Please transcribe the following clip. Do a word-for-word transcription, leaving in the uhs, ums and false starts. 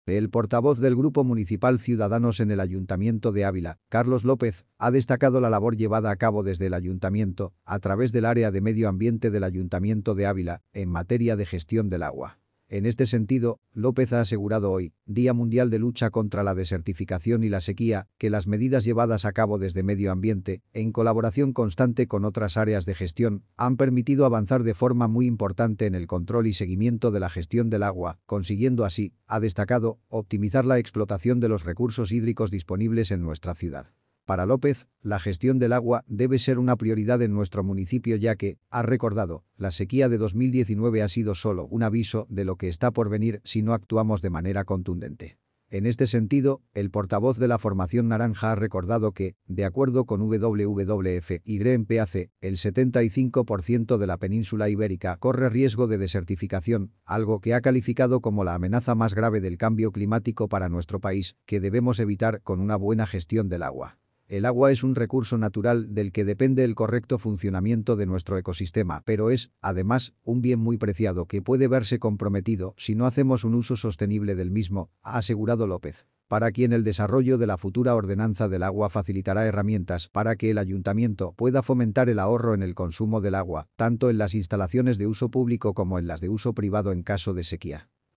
El portavoz del Grupo Municipal Ciudadanos en el Ayuntamiento de Ávila, Carlos López, ha destacado la labor llevada a cabo desde el Ayuntamiento, a través del área de medio ambiente del Ayuntamiento de Ávila, en materia de gestión del agua. En este sentido, López ha asegurado hoy, Día Mundial de Lucha contra la Desertificación y la Sequía, que las medidas llevadas a cabo desde Medio Ambiente, en colaboración constante con otras áreas de gestión, han permitido avanzar de forma muy importante en el control y seguimiento de la gestión del agua, consiguiendo así, ha destacado, optimizar la explotación de los recursos hídricos disponibles en nuestra ciudad. Para López, la gestión del agua debe ser una prioridad en nuestro municipio ya que, ha recordado, la sequía de dos mil diecinueve ha sido solo un aviso de lo que está por venir si no actuamos de manera contundente. En este sentido, el portavoz de la Formación Naranja ha recordado que, de acuerdo con W W F y GREENPEACE, el setenta y cinco por ciento de la península ibérica corre riesgo de desertificación, algo que ha calificado como la amenaza más grave del cambio climático para nuestro país, que debemos evitar con una buena gestión del agua. El agua es un recurso natural del que depende el correcto funcionamiento de nuestro ecosistema, pero es, además, un bien muy preciado que puede verse comprometido si no hacemos un uso sostenible del mismo, ha asegurado López. Para quien el desarrollo de la futura ordenanza del agua facilitará herramientas para que el ayuntamiento pueda fomentar el ahorro en el consumo del agua, tanto en las instalaciones de uso público como en las de uso privado en caso de sequía.